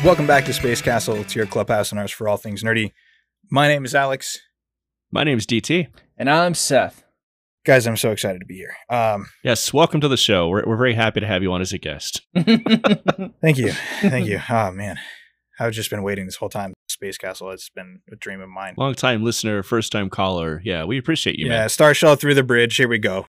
Welcome back to Space Castle. It's your clubhouse and ours for all things nerdy. My name is Alex. My name is DT. And I'm Seth. Guys, I'm so excited to be here. Yes, welcome to the show. We're very happy to have you on as a guest. Thank you. Thank you. Oh, man. I've just been waiting this whole time. Space Castle has been a dream of mine. Long-time listener, first-time caller. Yeah, we appreciate you, man. Star Shell through the bridge. Here we go.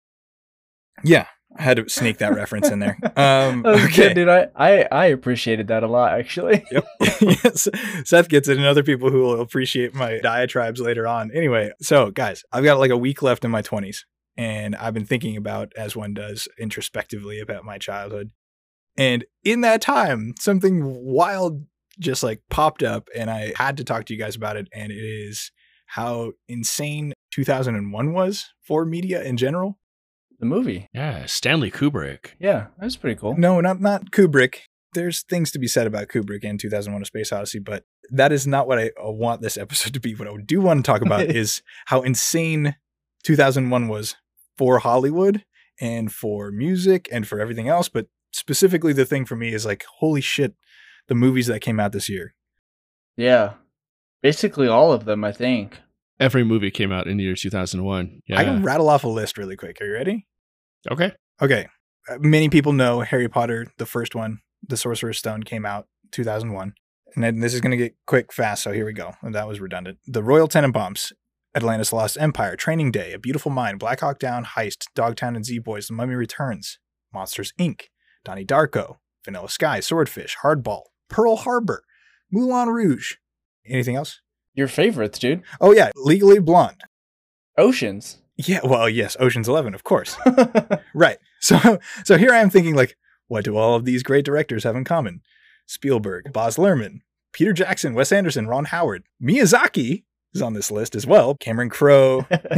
Yeah, I had to sneak that reference in there. Okay, dude. I appreciated that a lot, actually. Yep. Yes. Seth gets it, and other people who will appreciate my diatribes later on. Anyway, so guys, I've got like a week left in my 20s, and I've been thinking about, as one does, introspectively about my childhood. And in that time, something wild just like popped up, and I had to talk to you guys about it. And it is how insane 2001 was for media in general. The movie. Yeah, Stanley Kubrick. Yeah, that was pretty cool. No, not Kubrick. There's things to be said about Kubrick and 2001: A Space Odyssey, but that is not what I want this episode to be. What I do want to talk about is how insane 2001 was for Hollywood and for music and for everything else. But specifically, the thing for me is like, holy shit, the movies that came out this year. Yeah, basically all of them, I think. Every movie came out in the year 2001. Yeah. I can rattle off a list really quick. Are you ready? Okay. Okay. Many people know Harry Potter, the first one, The Sorcerer's Stone, came out 2001. And then this is going to get quick, fast, so here we go. That was redundant. The Royal Tenenbaums, Atlantis Lost Empire, Training Day, A Beautiful Mind, Black Hawk Down, Heist, Dogtown and Z-Boys, The Mummy Returns, Monsters, Inc., Donnie Darko, Vanilla Sky, Swordfish, Hardball, Pearl Harbor, Moulin Rouge. Anything else? Your favorites, dude. Oh, yeah. Legally Blonde. Oceans. Yeah, well, yes. Ocean's 11, of course. Right. So here I am thinking, like, what do all of these great directors have in common? Spielberg, Baz Luhrmann, Peter Jackson, Wes Anderson, Ron Howard. Miyazaki is on this list as well. Cameron Crowe,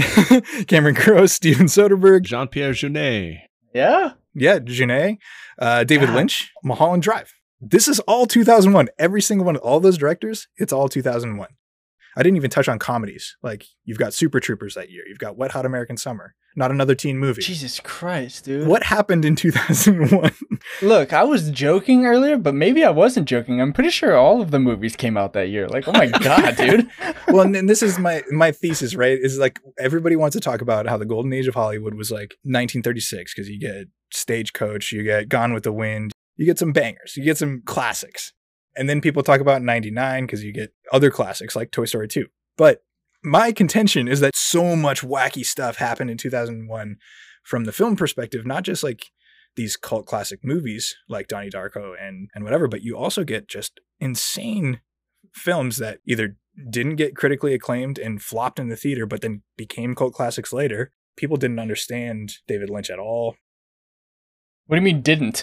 Steven Soderbergh. Jean-Pierre Jeunet. Yeah? Yeah, Jeunet. David Lynch, Mulholland Drive. This is all 2001. Every single one of all those directors, it's all 2001. I didn't even touch on comedies. Like, you've got Super Troopers that year. You've got Wet Hot American Summer. Not Another Teen Movie. Jesus Christ, dude. What happened in 2001? Look, I was joking earlier, but maybe I wasn't joking. I'm pretty sure all of the movies came out that year. Like, oh my God, dude. Well, and this is my thesis, right? Is like, everybody wants to talk about how the golden age of Hollywood was like 1936, because you get Stagecoach, you get Gone with the Wind, you get some bangers, you get some classics. And then people talk about 99 because you get other classics like Toy Story 2. But my contention is that so much wacky stuff happened in 2001 from the film perspective, not just like these cult classic movies like Donnie Darko and whatever, but you also get just insane films that either didn't get critically acclaimed and flopped in the theater, but then became cult classics later. People didn't understand David Lynch at all. What do you mean didn't?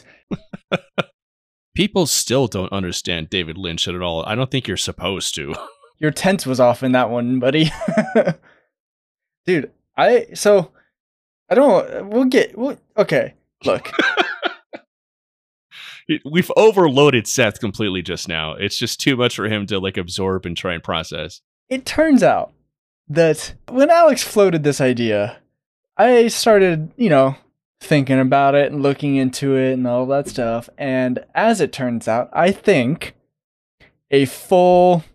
People still don't understand David Lynch at all. I don't think you're supposed to. Your tense was off in that one, buddy. Dude, okay, look. We've overloaded Seth completely just now. It's just too much for him to like absorb and try and process. It turns out that when Alex floated this idea, I started, thinking about it and looking into it and all that stuff. And as it turns out, I think a full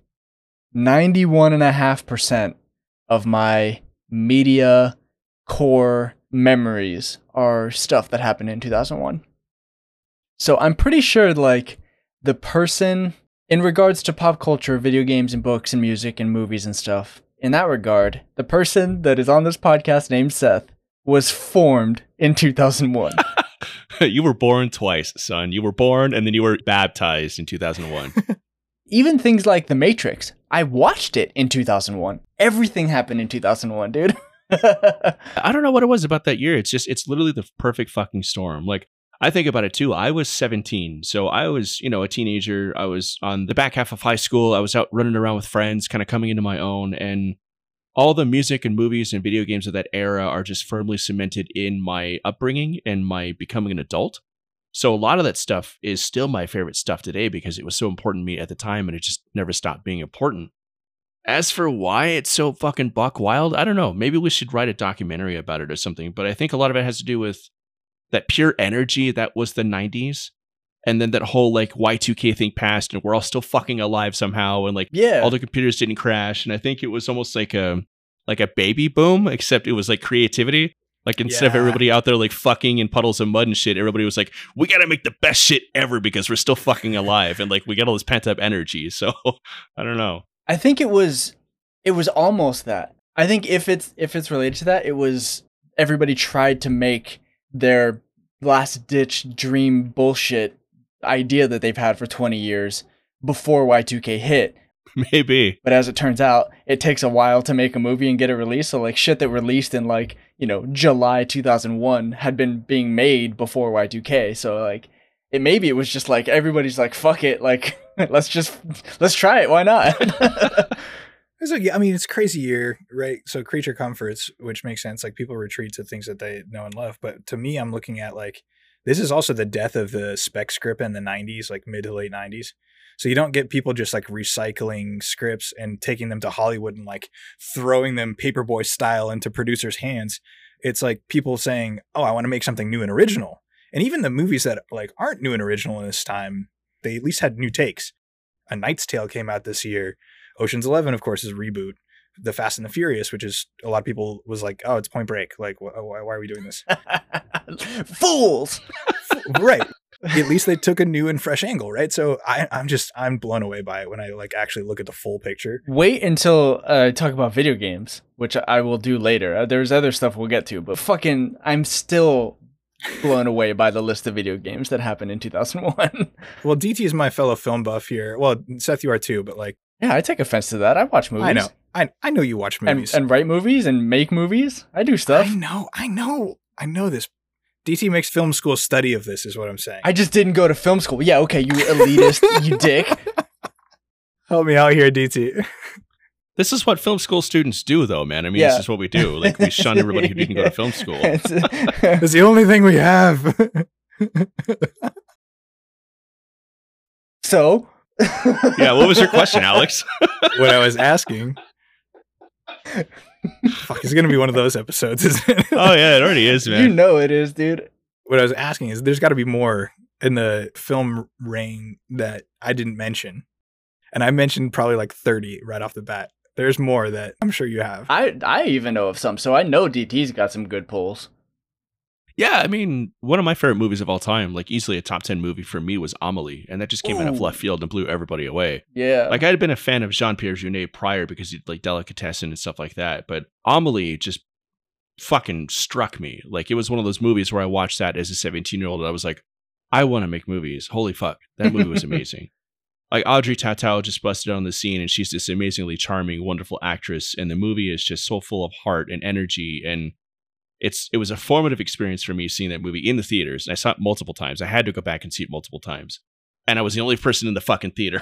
91.5% of my media core memories are stuff that happened in 2001. So I'm pretty sure like the person in regards to pop culture, video games and books and music and movies and stuff, in that regard, the person that is on this podcast named Seth was formed in 2001. You were born twice, son. You were born and then you were baptized in 2001. Even things like The Matrix, I watched it in 2001. Everything happened in 2001, dude. I don't know what it was about that year. It's literally the perfect fucking storm. Like, I think about it too. I was 17, so I was, a teenager. I was on the back half of high school. I was out running around with friends, kind of coming into my own, and all the music and movies and video games of that era are just firmly cemented in my upbringing and my becoming an adult. So a lot of that stuff is still my favorite stuff today because it was so important to me at the time and it just never stopped being important. As for why it's so fucking buck wild, I don't know. Maybe we should write a documentary about it or something. But I think a lot of it has to do with that pure energy that was the 90s. And then that whole like Y2K thing passed and we're all still fucking alive somehow. And like Yeah. all the computers didn't crash. And I think it was almost like a baby boom, except it was like creativity. Like instead of Yeah. everybody out there like fucking in puddles of mud and shit, everybody was like, we got to make the best shit ever because we're still fucking alive. And like we got all this pent up energy. So I don't know. I think it was almost that. I think if it's related to that, it was everybody tried to make their last ditch dream bullshit idea that they've had for 20 years before Y2K hit. Maybe. But as it turns out, it takes a while to make a movie and get it released. So like shit that released in like, July 2001 had been being made before Y2K. So like maybe it was just like everybody's like, fuck it, like let's try it. Why not? So, yeah, I mean, it's a crazy year, right? So creature comforts, which makes sense. Like people retreat to things that they know and love. But to me, I'm looking at like, this is also the death of the spec script in the 90s, like mid to late 90s. So you don't get people just like recycling scripts and taking them to Hollywood and like throwing them paperboy style into producers' hands. It's like people saying, oh, I want to make something new and original. And even the movies that like aren't new and original in this time, they at least had new takes. A Knight's Tale came out this year. Ocean's 11, of course, is a reboot. The Fast and the Furious, which is a lot of people was like, oh, it's Point Break. Like, why are we doing this? Fools. Right. At least they took a new and fresh angle, right? So I'm blown away by it when I like actually look at the full picture. Wait until I talk about video games, which I will do later. There's other stuff we'll get to, but fucking, I'm still blown away by the list of video games that happened in 2001. Well, DT is my fellow film buff here. Well, Seth, you are too, but like, yeah, I take offense to that. I watch movies. I know. I know you watch movies. And write movies and make movies. I do stuff. I know this. DT makes film school study of this, is what I'm saying. I just didn't go to film school. Yeah, okay, you elitist, you dick. Help me out here, DT. This is what film school students do, though, man. I mean, Yeah. This is what we do. Like, we shun everybody who didn't go to film school. It's the only thing we have. So? Yeah, what was your question, Alex? What I was asking. Fuck, it's going to be one of those episodes, isn't it? Oh, yeah, it already is, man. You know it is, dude. What I was asking is there's got to be more in the film reign that I didn't mention. And I mentioned probably like 30 right off the bat. There's more that I'm sure you have. I even know of some, so I know DT's got some good pulls. Yeah, I mean, one of my favorite movies of all time, like easily a top 10 movie for me, was Amelie. And that just came out of Ooh. left field and blew everybody away. Yeah. Like, I had been a fan of Jean-Pierre Jeunet prior because he'd like Delicatessen and stuff like that. But Amelie just fucking struck me. Like, it was one of those movies where I watched that as a 17-year-old and I was like, I want to make movies. Holy fuck. That movie was amazing. Like, Audrey Tautou just busted on the scene and she's this amazingly charming, wonderful actress. And the movie is just so full of heart and energy. And it was a formative experience for me seeing that movie in the theaters. And I saw it multiple times. I had to go back and see it multiple times. And I was the only person in the fucking theater.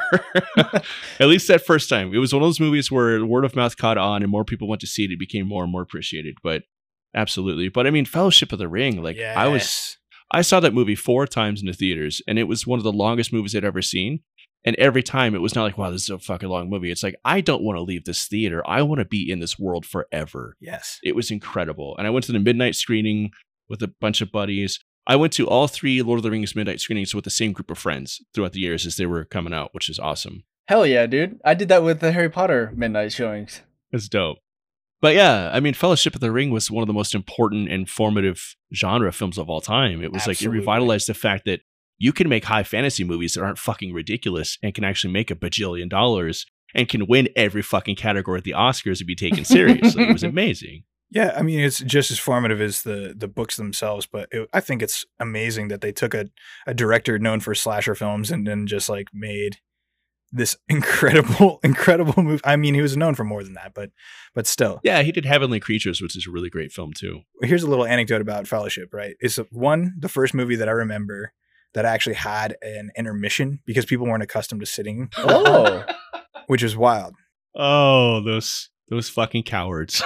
At least that first time. It was one of those movies where word of mouth caught on and more people went to see it. It became more and more appreciated. But absolutely. But I mean, Fellowship of the Ring, like Yes. I saw that movie 4 times in the theaters and it was one of the longest movies I'd ever seen. And every time it was not like, wow, this is a fucking long movie. It's like, I don't want to leave this theater. I want to be in this world forever. Yes. It was incredible. And I went to the midnight screening with a bunch of buddies. I went to all 3 Lord of the Rings midnight screenings with the same group of friends throughout the years as they were coming out, which is awesome. Hell yeah, dude. I did that with the Harry Potter midnight showings. It's dope. But yeah, I mean, Fellowship of the Ring was one of the most important and formative genre films of all time. It was Absolutely. like, it revitalized the fact that you can make high fantasy movies that aren't fucking ridiculous and can actually make $1 bajillion and can win every fucking category at the Oscars and be taken seriously. It was amazing. Yeah, I mean, it's just as formative as the books themselves, but I think it's amazing that they took a director known for slasher films and then just like made this incredible movie. I mean, he was known for more than that, but still. Yeah, he did Heavenly Creatures, which is a really great film too. Here's a little anecdote about Fellowship, right? It's the first movie that I remember that actually had an intermission because people weren't accustomed to sitting, Oh. which is wild. Oh, those fucking cowards.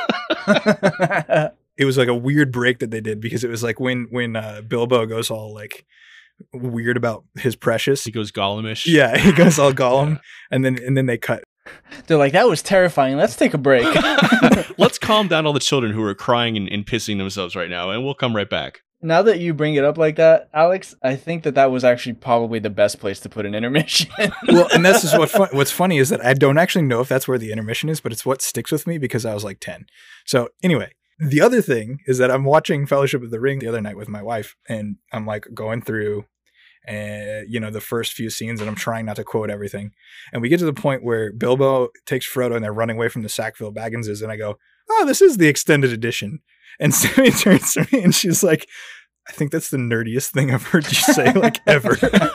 It was like a weird break that they did because it was like when Bilbo goes all like weird about his precious. He goes Gollumish. Yeah, he goes all Gollum, and then they cut. They're like, that was terrifying. Let's take a break. Let's calm down all the children who are crying and pissing themselves right now, and we'll come right back. Now that you bring it up like that, Alex, I think that was actually probably the best place to put an intermission. Well, and this is what's funny is that I don't actually know if that's where the intermission is, but it's what sticks with me because I was like 10. So anyway, the other thing is that I'm watching Fellowship of the Ring the other night with my wife, and I'm like going through the first few scenes, and I'm trying not to quote everything. And we get to the point where Bilbo takes Frodo and they're running away from the Sackville Bagginses, and I go, "Oh, this is the extended edition." And Sammy turns to me and she's like, "I think that's the nerdiest thing I've heard you say, like, ever."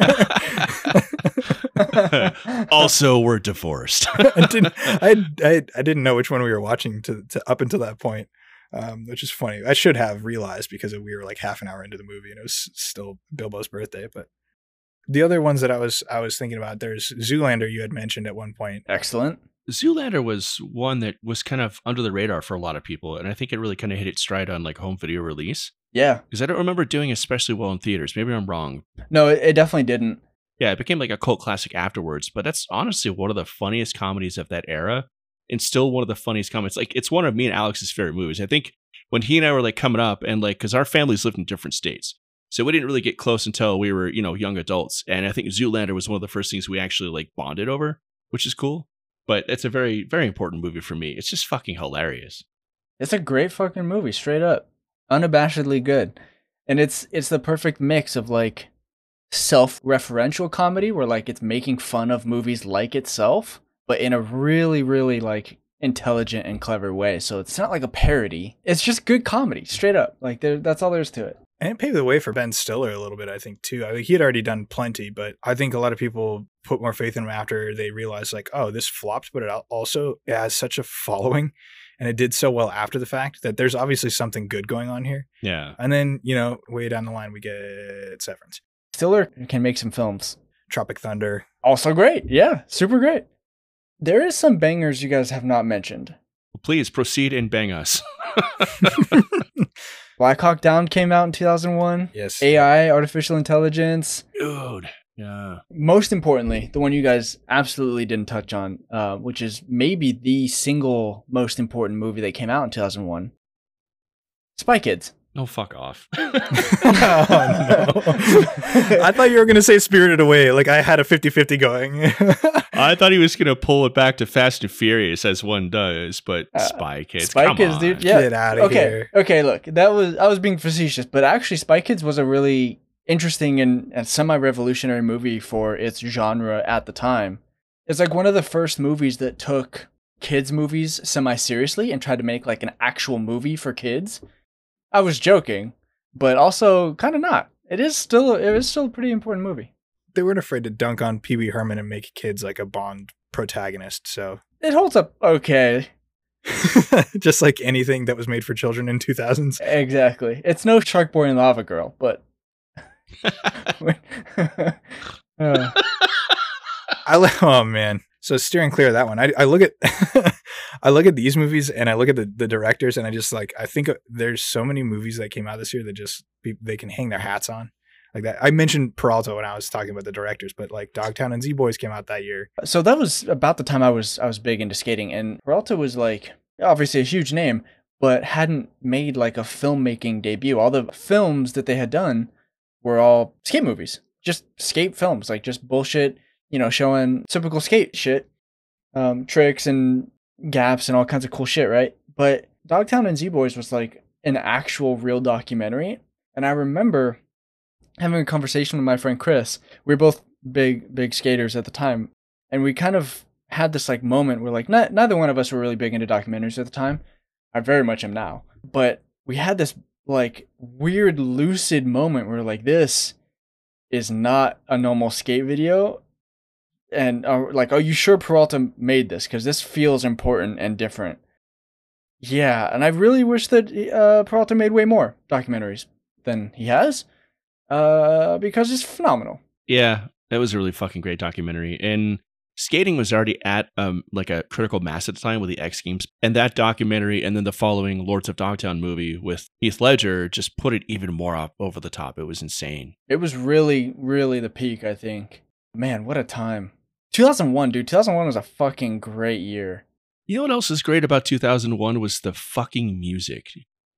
Also, we're divorced. I didn't know which one we were watching to up until that point, which is funny. I should have realized because we were like half an hour into the movie and it was still Bilbo's birthday. But the other ones that I was thinking about, there's Zoolander you had mentioned at one point. Excellent. Zoolander was one that was kind of under the radar for a lot of people, and I think it really kind of hit its stride on like home video release. Yeah. Because I don't remember doing especially well in theaters. Maybe I'm wrong. No, it definitely didn't. Yeah, it became like a cult classic afterwards, but that's honestly one of the funniest comedies of that era, and still one of the funniest comedies. Like, it's one of me and Alex's favorite movies. I think when he and I were like coming up, and like, because our families lived in different states, so we didn't really get close until we were, young adults. And I think Zoolander was one of the first things we actually like bonded over, which is cool. But it's a very, very important movie for me. It's just fucking hilarious. It's a great fucking movie, straight up. Unabashedly good. And it's the perfect mix of like self-referential comedy where like it's making fun of movies like itself, but in a really, really like intelligent and clever way. So it's not like a parody. It's just good comedy, straight up. Like that's all there is to it. And it paved the way for Ben Stiller a little bit, I think, too. I mean, he had already done plenty, but I think a lot of people put more faith in him after they realized, like, oh, this flopped, but it also has such a following, and it did so well after the fact that there's obviously something good going on here. Yeah. And then, way down the line, we get Severance. Stiller can make some films. Tropic Thunder. Also great. Yeah, super great. There is some bangers you guys have not mentioned. Please proceed and bang us. Black Hawk Down came out in 2001. Yes. AI, artificial intelligence. Dude. Yeah. Most importantly, the one you guys absolutely didn't touch on, which is maybe the single most important movie that came out in 2001. Spy Kids. No, fuck off. Oh, no. I thought you were going to say Spirited Away. Like, I had a 50-50 going. I thought he was going to pull it back to Fast and Furious as one does, but Spy Kids. Spy come Kids, on. dude. Yeah. Get out of here. Okay, look, I was being facetious, but actually Spy Kids was a really interesting and semi-revolutionary movie for its genre at the time. It's like one of the first movies that took kids movies semi-seriously and tried to make like an actual movie for kids. I was joking, but also kind of not. It is still a pretty important movie. They weren't afraid to dunk on Pee Wee Herman and make kids like a Bond protagonist, so. It holds up okay. Just like anything that was made for children in 2000s. Exactly. It's no Shark Boy and Lava Girl, but. Oh man. So steering clear of that one. I look at I look at these movies and I look at the directors and I just like, I think there's so many movies that came out this year that just they can hang their hats on like that. I mentioned Peralta when I was talking about the directors, but like Dogtown and Z-Boys came out that year. So that was about the time I was big into skating, and Peralta was like obviously a huge name, but hadn't made like a filmmaking debut. All the films that they had done were all skate movies, just skate films, like just bullshit, showing typical skate shit, tricks and gaps and all kinds of cool shit, right? But Dogtown and Z-Boys was like an actual real documentary. And I remember having a conversation with my friend Chris. We were both big skaters at the time. And we kind of had this like moment where like neither one of us were really big into documentaries at the time. I very much am now. But we had this like weird lucid moment where like, this is not a normal skate video. And like, are you sure Peralta made this? Because this feels important and different. Yeah, and I really wish that Peralta made way more documentaries than he has, because it's phenomenal. Yeah, that was a really fucking great documentary. And skating was already at like a critical mass at the time with the X Games. And that documentary and then the following Lords of Dogtown movie with Heath Ledger just put it even more up over the top. It was insane. It was really, really the peak, I think. Man, what a time. 2001, dude. 2001 was a fucking great year. You know what else is great about 2001 was the fucking music.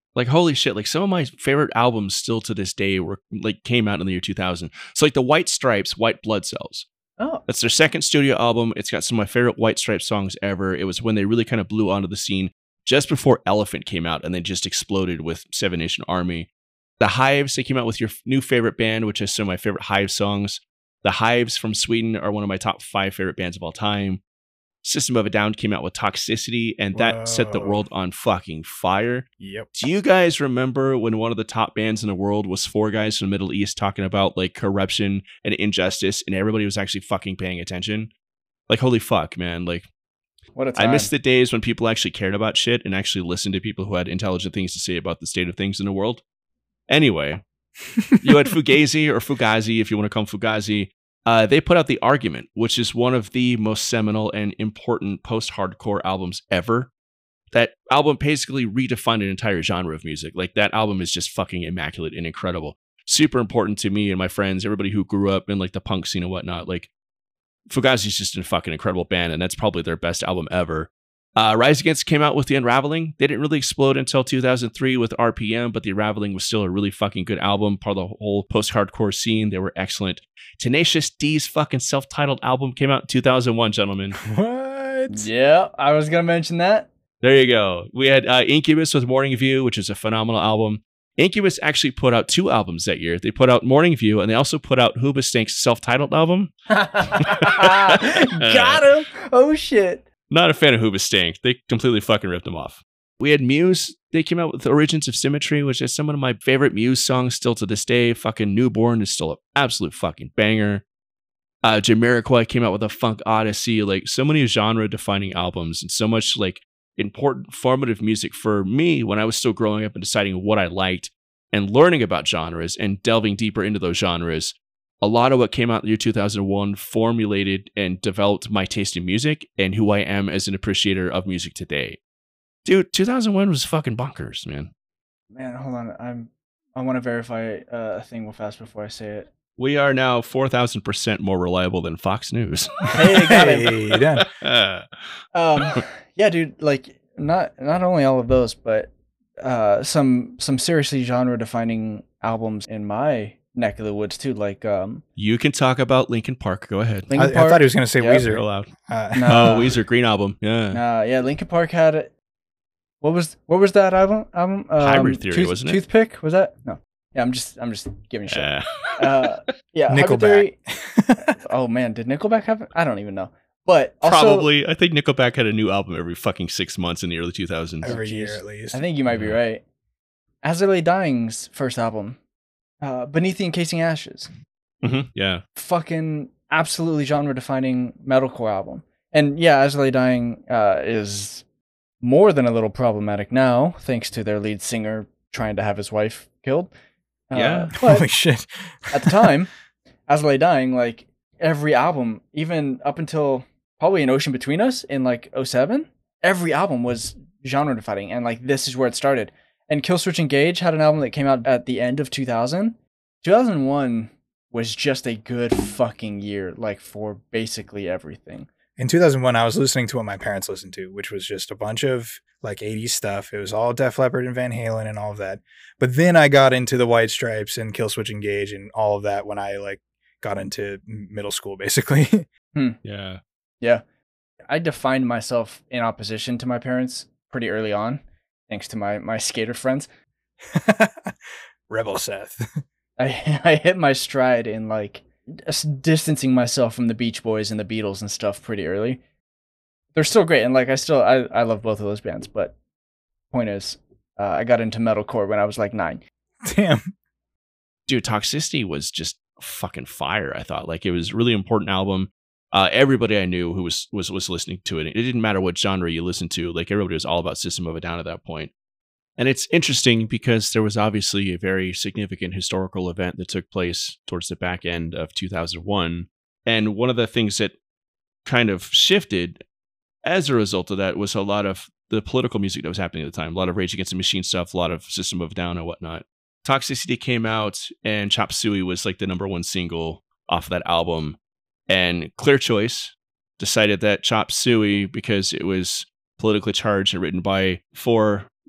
Like, holy shit, like some of my favorite albums still to this day were like came out in the year 2000. So like the White Stripes, White Blood Cells. Oh, That's their second studio album. It's got some of my favorite White Stripes songs ever. It was when they really kind of blew onto the scene just before Elephant came out and then just exploded with Seven Nation Army. The Hives, they came out with your new favorite band, which is some of my favorite Hive songs. The Hives from Sweden are one of my top 5 favorite bands of all time. System of a Down came out with Toxicity, and that set the Whoa. world on fucking fire. Yep. Do you guys remember when one of the top bands in the world was 4 guys from the Middle East talking about like corruption and injustice, and everybody was actually fucking paying attention? Like, holy fuck, man. Like, what a time. I miss the days when people actually cared about shit and actually listened to people who had intelligent things to say about the state of things in the world. Anyway, you had Fugazi, or Fugazi, if you want to call them Fugazi. They put out The Argument, which is one of the most seminal and important post-hardcore albums ever. That album basically redefined an entire genre of music. Like, that album is just fucking immaculate and incredible. Super important to me and my friends, everybody who grew up in like the punk scene and whatnot. Like, Fugazi is just a fucking incredible band, and that's probably their best album ever. Rise Against came out with The Unraveling. They didn't really explode until 2003 with RPM, but The Unraveling was still a really fucking good album, part of the whole post-hardcore scene. They were excellent. Tenacious D's fucking self-titled album came out in 2001, gentlemen. What? Yeah, I was gonna mention that. There you go. We had Incubus with Morning View, which is a phenomenal album. Incubus actually put out 2 albums that year. They put out Morning View, and they also put out Hoobastank's self-titled album. Got him. Oh shit. Not a fan of Hoobastank. They completely fucking ripped them off. We had Muse. They came out with Origins of Symmetry, which is some of my favorite Muse songs still to this day. Fucking Newborn is still an absolute fucking banger. Jamiroquai came out with a Funk Odyssey. Like, so many genre-defining albums and so much like important formative music for me when I was still growing up and deciding what I liked and learning about genres and delving deeper into those genres. A lot of what came out in the year 2001 formulated and developed my taste in music and who I am as an appreciator of music today. Dude, 2001 was fucking bonkers, man. Man, hold on. I want to verify a thing real fast before I say it. We are now 4,000% more reliable than Fox News. Hey, got it. Hey, done. Yeah, dude. Like, not only all of those, but some seriously genre-defining albums in my neck of the woods too. Like, You can talk about Linkin Park. Go ahead. I Linkin Park. thought he was going to say Yep. You're Weezer. allowed. No. Oh, Weezer, Green Album. Yeah. Yeah, Linkin Park had what was that album? Hybrid Theory, wasn't it? Toothpick, was that? No. Yeah, I'm just giving shit. Yeah, Hybrid Nickelback. Theory. Oh man, did Nickelback have it? I don't even know. But also, Probably. I think Nickelback had a new album every fucking 6 months in the early 2000s. Every Jeez. year at least. I think you might be Yeah. right. As I Lay Dying's first album, Beneath the Encasing Ashes. Yeah. Fucking absolutely genre-defining metalcore album. And yeah, As I Lay Dying is more than a little problematic now, thanks to their lead singer trying to have his wife killed. Yeah. But Holy shit. at the time, As I Lay Dying, like every album, even up until probably An Ocean Between Us in like 2007, every album was genre-defining, and like this is where it started. And Killswitch Engage had an album that came out at the end of 2000. 2001 was just a good fucking year, like for basically everything. In 2001, I was listening to what my parents listened to, which was just a bunch of like 80s stuff. It was all Def Leppard and Van Halen and all of that. But then I got into the White Stripes and Killswitch Engage and all of that when I like got into middle school, basically. Yeah. Yeah. I defined myself in opposition to my parents pretty early on, thanks to my skater friends. Rebel Seth. I hit my stride in like distancing myself from the Beach Boys and the Beatles and stuff pretty early. They're still great, and like I love both of those bands, but point is, I got into metalcore when I was like 9. Damn. Dude, Toxicity was just fucking fire, I thought. Like, it was a really important album. Everybody I knew who was listening to it, it didn't matter what genre you listened to, like everybody was all about System of a Down at that point. And it's interesting because there was obviously a very significant historical event that took place towards the back end of 2001. And one of the things that kind of shifted as a result of that was a lot of the political music that was happening at the time. A lot of Rage Against the Machine stuff, a lot of System of a Down and whatnot. Toxicity came out and Chop Suey was like the #1 single off of that album. And Clear Choice decided that Chop Suey, because it was politically charged and written by 4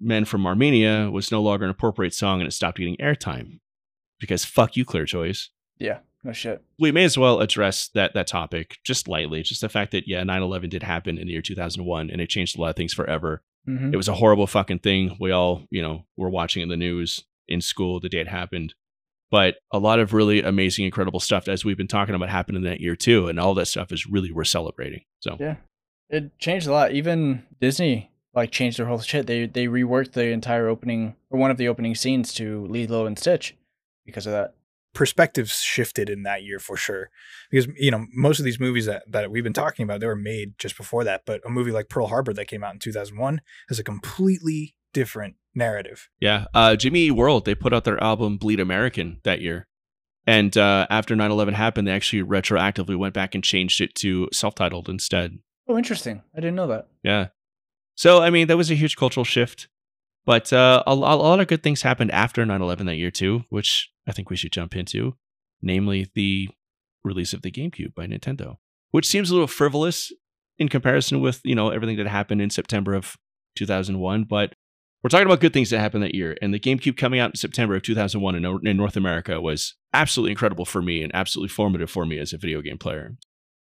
Men from Armenia was no longer an appropriate song and it stopped getting airtime. Because fuck you, ClearChoice. Yeah, no shit. We may as well address that topic just lightly. Just the fact that, 9/11 did happen in the year 2001 and it changed a lot of things forever. Mm-hmm. It was a horrible fucking thing. We all, were watching in the news in school the day it happened. But a lot of really amazing, incredible stuff, as we've been talking about, happened in that year too. And all that stuff is really worth celebrating. So yeah, it changed a lot. Even Disney changed their whole shit. They reworked the entire opening, or one of the opening scenes, to Lilo and Stitch because of that. Perspectives shifted in that year for sure, because most of these movies that we've been talking about, they were made just before that. But a movie like Pearl Harbor that came out in 2001 has a completely different narrative. Yeah, Jimmy Eat World, they put out their album Bleed American that year, and after 9/11 happened, they actually retroactively went back and changed it to self-titled instead. Oh, interesting. I didn't know that. Yeah, so I mean that was a huge cultural shift, but a lot of good things happened after 9/11 that year too, which I think we should jump into, namely the release of the GameCube by Nintendo, which seems a little frivolous in comparison with everything that happened in September of 2001, but we're talking about good things that happened that year. And the GameCube coming out in September of 2001 in North America was absolutely incredible for me and absolutely formative for me as a video game player.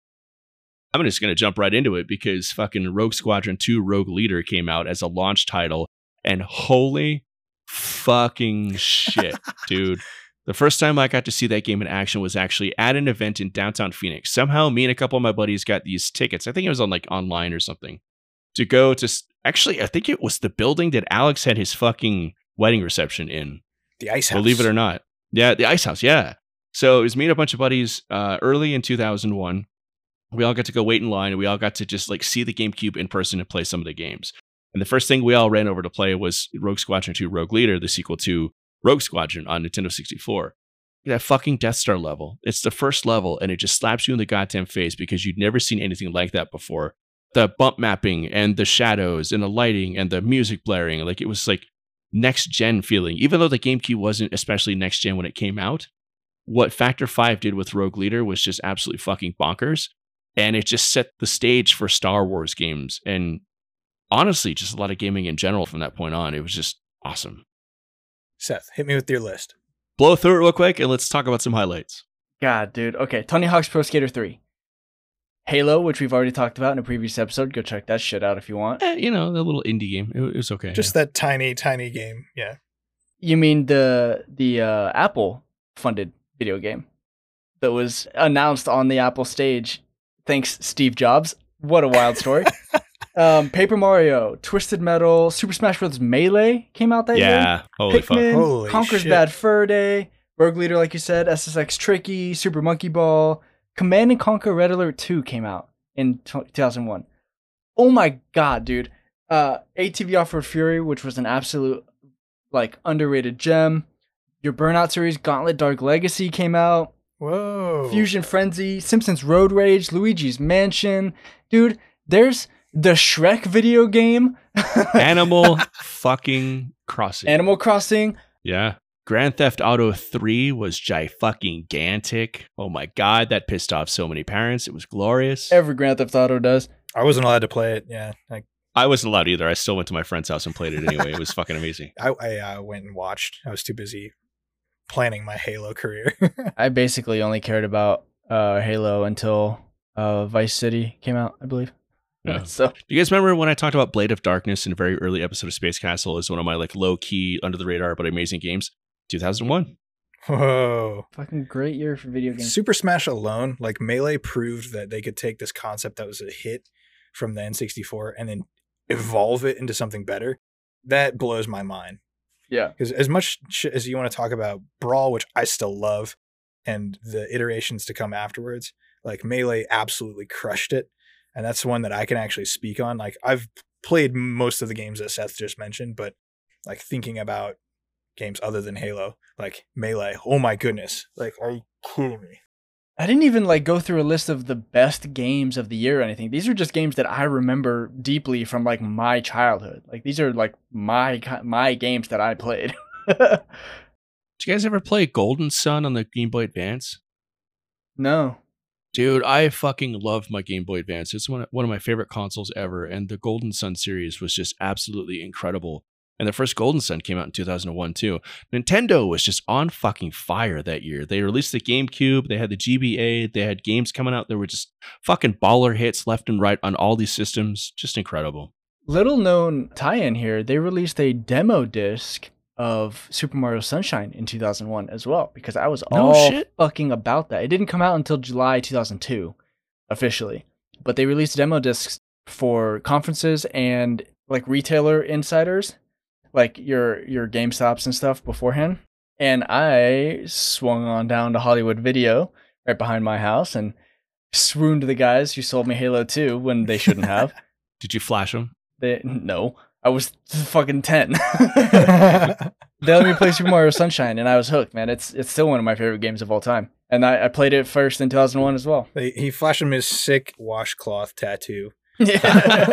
I'm just going to jump right into it because fucking Rogue Squadron 2 Rogue Leader came out as a launch title. And holy fucking shit, dude. The first time I got to see that game in action was actually at an event in downtown Phoenix. Somehow me and a couple of my buddies got these tickets. I think it was on online or something. To go to, actually, I think it was the building that Alex had his fucking wedding reception in. The Ice House. Believe it or not. Yeah, the Ice House, yeah. So it was me and a bunch of buddies early in 2001. We all got to go wait in line and we all got to just see the GameCube in person and play some of the games. And the first thing we all ran over to play was Rogue Squadron 2 Rogue Leader, the sequel to Rogue Squadron on Nintendo 64. That fucking Death Star level. It's the first level and it just slaps you in the goddamn face because you'd never seen anything like that before. The bump mapping and the shadows and the lighting and the music blaring, it was next gen feeling. Even though the GameCube wasn't especially next gen when it came out, what Factor 5 did with Rogue Leader was just absolutely fucking bonkers. And it just set the stage for Star Wars games. And honestly, just a lot of gaming in general from that point on. It was just awesome. Seth, hit me with your list. Blow through it real quick and let's talk about some highlights. God, dude. Okay, Tony Hawk's Pro Skater 3. Halo, which we've already talked about in a previous episode. Go check that shit out if you want. The little indie game. It was okay. Just that tiny, tiny game. Yeah. You mean the Apple-funded video game that was announced on the Apple stage? Thanks, Steve Jobs. What a wild story. Paper Mario, Twisted Metal, Super Smash Bros. Melee came out that year. Yeah, holy fuck. Holy Conker's shit. Bad Fur Day, Rogue Leader, like you said, SSX Tricky, Super Monkey Ball, Command & Conquer Red Alert 2 came out in 2001. Oh my god, dude. ATV Off-Road Fury, which was an absolute, underrated gem. Your Burnout series, Gauntlet Dark Legacy came out. Whoa. Fusion Frenzy, Simpsons Road Rage, Luigi's Mansion. Dude, there's the Shrek video game. Animal fucking Crossing. Animal Crossing. Yeah. Grand Theft Auto 3 was gigantic. Oh my god, that pissed off so many parents. It was glorious. Every Grand Theft Auto does. I wasn't allowed to play it. Yeah. I wasn't allowed either. I still went to my friend's house and played it anyway. It was fucking amazing. I went and watched. I was too busy planning my Halo career. I basically only cared about Halo until Vice City came out, I believe. Yeah. So Do you guys remember when I talked about Blade of Darkness in a very early episode of Space Castle as one of my low-key, under-the-radar, but amazing games? 2001. Whoa. fucking great year for video games. Super Smash alone, Melee proved that they could take this concept that was a hit from the N64 and then evolve it into something better. That blows my mind. Yeah. Because as much shit as you want to talk about Brawl, which I still love, and the iterations to come afterwards, Melee absolutely crushed it. And that's the one that I can actually speak on. I've played most of the games that Seth just mentioned, but thinking about games other than Halo, Melee, oh my goodness. Are you kidding me? I didn't even go through a list of the best games of the year or anything. These are just games that I remember deeply from my childhood. These are my games that I played. Did you guys ever play Golden Sun on the Game Boy Advance? No. Dude, I fucking love my Game Boy Advance. It's one of my favorite consoles ever, and the Golden Sun series was just absolutely incredible. And the first Golden Sun came out in 2001 too. Nintendo was just on fucking fire that year. They released the GameCube, they had the GBA, they had games coming out. There were just fucking baller hits left and right on all these systems. Just incredible. Little known tie-in here, they released a demo disc of Super Mario Sunshine in 2001 as well, because I was fucking about that. It didn't come out until July 2002 officially, but they released demo discs for conferences and like retailer insiders, like your GameStops and stuff beforehand. And I swung on down to Hollywood Video right behind my house and swooned the guys who sold me Halo 2 when they shouldn't have. Did you flash them? No, I was fucking 10. They let me play Super Mario Sunshine, and I was hooked, man. It's still one of my favorite games of all time. And I played it first in 2001 as well. He flashed him his sick washcloth tattoo. Check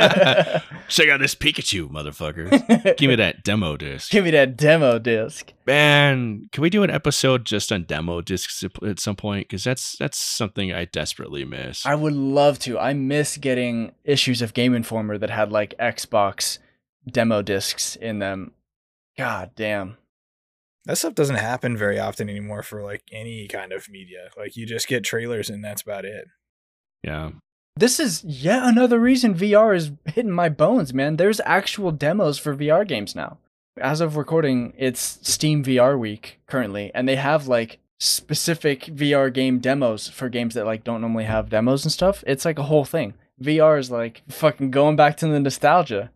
out this Pikachu, motherfuckers. Give me that demo disc. Give me that demo disc. Man, can we do an episode just on demo discs at some point? Because that's something I desperately miss. I would love to. I miss getting issues of Game Informer that had like Xbox demo discs in them. God damn. That stuff doesn't happen very often anymore for like any kind of media. Like you just get trailers and that's about it. Yeah. This is yet another reason VR is hitting my bones, man. There's actual demos for VR games now. As of recording, it's Steam VR week currently, and they have like specific VR game demos for games that like don't normally have demos and stuff. It's like a whole thing. VR is like fucking going back to the nostalgia.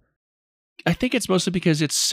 I think it's mostly because it's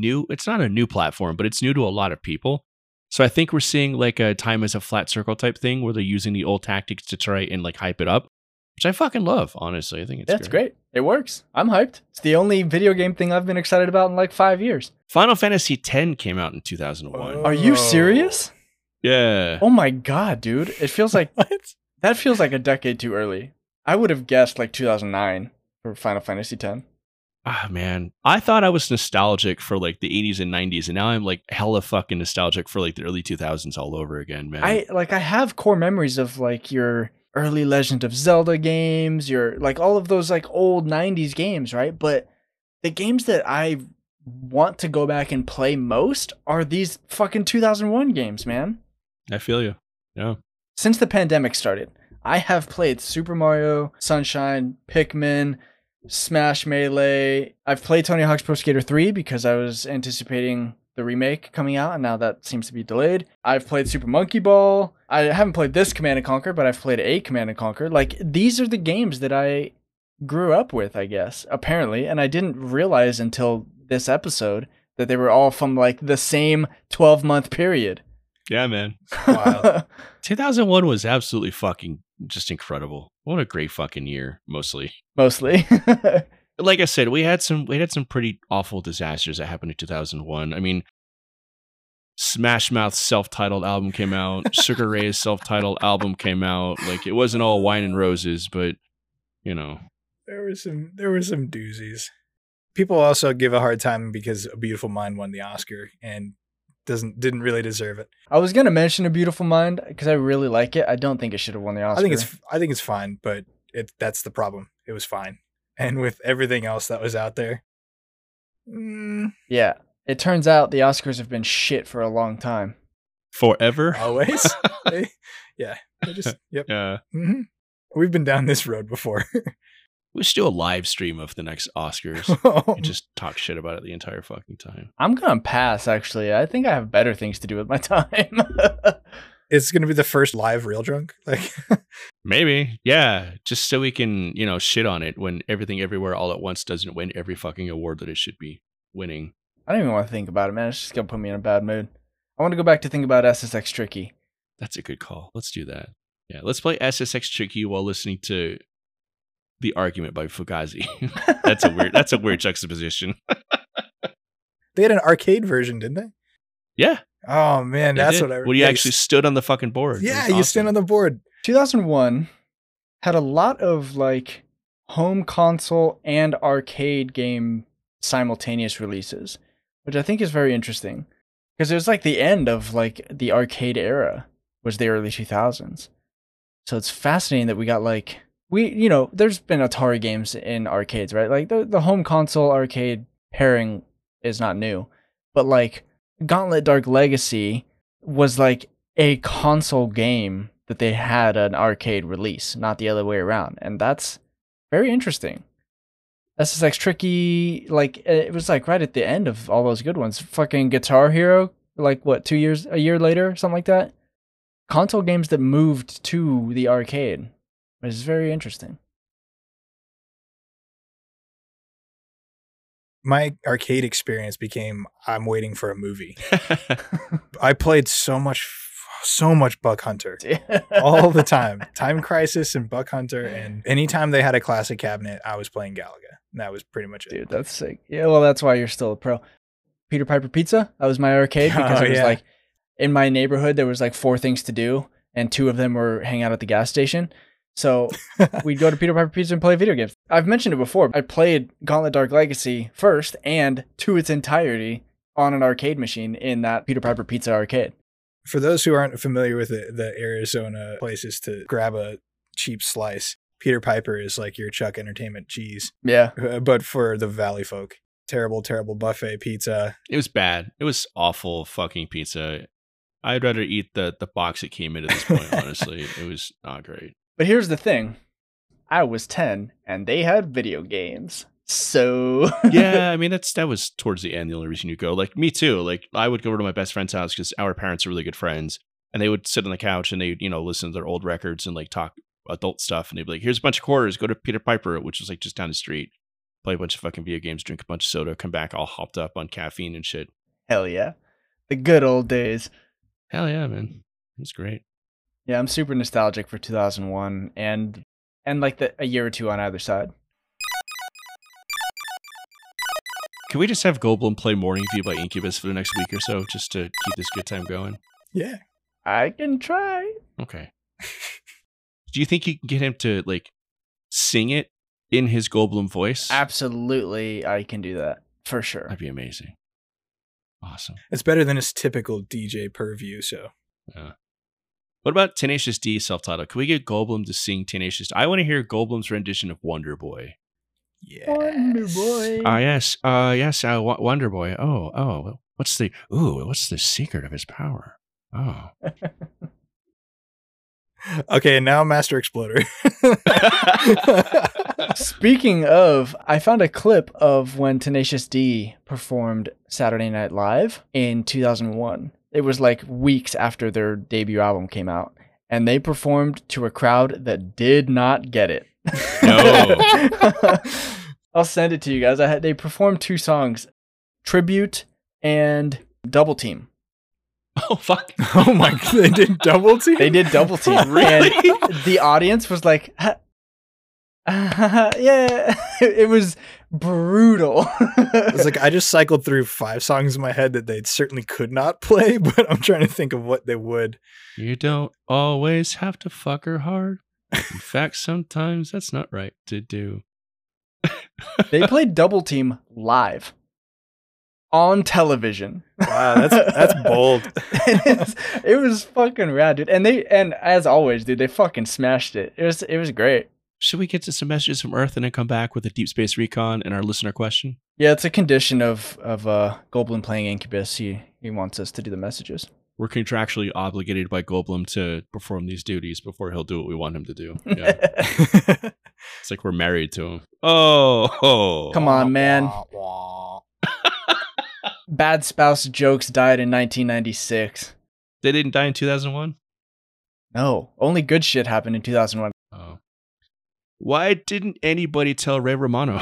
not a new platform, but it's new to a lot of people. So I think we're seeing like a time as a flat circle type thing where they're using the old tactics to try and like hype it up, which I fucking love, honestly. I think it's great. It works. I'm hyped. It's the only video game thing I've been excited about in like 5 years. Final Fantasy X came out in 2001. Are you serious? Yeah. Oh my god, dude. It feels like that feels like a decade too early. I would have guessed like 2009 for Final Fantasy X. Ah, man. I thought I was nostalgic for like the 80s and 90s, and now I'm like hella fucking nostalgic for like the early 2000s all over again, man. I have core memories of like your early Legend of Zelda games, your like all of those like old 90s games, right? But the games that I want to go back and play most are these fucking 2001 games, man. I feel you. Yeah. Since the pandemic started, I have played Super Mario, Sunshine, Pikmin, Smash Melee. I've played Tony Hawk's Pro Skater 3 because I was anticipating the remake coming out, and now that seems to be delayed. I've played Super Monkey Ball. I haven't played this Command & Conquer, but I've played a Command & Conquer. Like, these are the games that I grew up with, I guess, apparently, and I didn't realize until this episode that they were all from, like, the same 12-month period. Yeah, man. Wow. 2001 was absolutely fucking just incredible. What a great fucking year, mostly. Like I said, we had some pretty awful disasters that happened in 2001. I mean, Smash Mouth's self-titled album came out. Sugar Ray's self-titled album came out. Like, it wasn't all wine and roses, but you know, there were some doozies. People also give a hard time because A Beautiful Mind won the Oscar and didn't really deserve it. I was gonna mention A Beautiful Mind because I really like it. I don't think it should have won the Oscar. I think it's fine, but that's the problem. It was fine. And with everything else that was out there. Yeah. It turns out the Oscars have been shit for a long time. Forever? Always? Yeah. Yep. Yeah. Mm-hmm. We've been down this road before. We should do a live stream of the next Oscars and just talk shit about it the entire fucking time. I'm going to pass, actually. I think I have better things to do with my time. It's going to be the first live Real Drunk? Like, maybe. Yeah. Just so we can, shit on it when Everything Everywhere All at Once doesn't win every fucking award that it should be winning. I don't even want to think about it, man. It's just going to put me in a bad mood. I want to go back to think about SSX Tricky. That's a good call. Let's do that. Yeah. Let's play SSX Tricky while listening to The Argument by Fugazi. That's a weird juxtaposition. They had an arcade version, didn't they? Yeah. Oh man, that's what I. Well, you actually stood on the fucking board. Yeah, you stand on the board. 2001 had a lot of like home console and arcade game simultaneous releases, which I think is very interesting because it was like the end of like the arcade era was the early 2000s. So it's fascinating that we got like there's been Atari games in arcades, right? Like the home console arcade pairing is not new. But like Gauntlet Dark Legacy was like a console game that they had an arcade release, not the other way around. And that's very interesting. SSX Tricky, like it was like right at the end of all those good ones. Fucking Guitar Hero, like what, a year later, something like that. Console games that moved to the arcade. It's very interesting. My arcade experience became I'm waiting for a movie. I played so much Buck Hunter all the time. Time Crisis and Buck Hunter, and anytime they had a classic cabinet, I was playing Galaga. And that was pretty much it. Dude, that's sick. Yeah, well, that's why you're still a pro. Peter Piper Pizza, that was my arcade because it was like in my neighborhood there was like 4 things to do, and 2 of them were hang out at the gas station. So we'd go to Peter Piper Pizza and play video games. I've mentioned it before. I played Gauntlet Dark Legacy first and to its entirety on an arcade machine in that Peter Piper Pizza arcade. For those who aren't familiar with the Arizona places to grab a cheap slice, Peter Piper is like your Chuck Entertainment cheese. Yeah. But for the Valley folk. Terrible, terrible buffet pizza. It was bad. It was awful fucking pizza. I'd rather eat the box it came in at this point, honestly. It was not great. But here's the thing. I was 10 and they had video games. So yeah, I mean that was towards the end the only reason you go. Like me too. Like I would go over to my best friend's house because our parents are really good friends, and they would sit on the couch and they'd, listen to their old records and like talk adult stuff, and they'd be like, here's a bunch of quarters, go to Peter Piper, which was like just down the street, play a bunch of fucking video games, drink a bunch of soda, come back all hopped up on caffeine and shit. Hell yeah. The good old days. Hell yeah, man. It was great. Yeah, I'm super nostalgic for 2001 and like a year or two on either side. Can we just have Goldblum play Morning View by Incubus for the next week or so, just to keep this good time going? Yeah. I can try. Okay. Do you think you can get him to, like, sing it in his Goldblum voice? Absolutely, I can do that. For sure. That'd be amazing. Awesome. It's better than his typical DJ purview, so. Yeah. What about Tenacious D self-titled? Can we get Goldblum to sing Tenacious D? I want to hear Goldblum's rendition of Wonder Boy. Yes. Wonder Boy. Yes, Wonder Boy. Oh, what's the secret of his power? Oh. Okay, now Master Exploder. Speaking of, I found a clip of when Tenacious D performed Saturday Night Live in 2001. It was like weeks after their debut album came out, and they performed to a crowd that did not get it. No. I'll send it to you guys. They performed 2 songs, Tribute and Double Team. Oh, fuck. Oh my God, they did Double Team? They did Double Team. Really? And the audience was like, yeah, it was brutal. It's like I just cycled through 5 songs in my head that they certainly could not play, but I'm trying to think of what they would. You don't always have to fuck her hard. In fact, sometimes that's not right to do. They played Double Team live on television. Wow, that's bold. It was fucking rad, dude. And as always, dude, they fucking smashed it. It was great. Should we get to some messages from Earth and then come back with a Deep Space Recon and our listener question? Yeah, it's a condition of Goldblum playing Incubus. He wants us to do the messages. We're contractually obligated by Goldblum to perform these duties before he'll do what we want him to do. Yeah. It's like we're married to him. Oh. Come on, man. Bad spouse jokes died in 1996. They didn't die in 2001? No, only good shit happened in 2001. Oh. Why didn't anybody tell Ray Romano?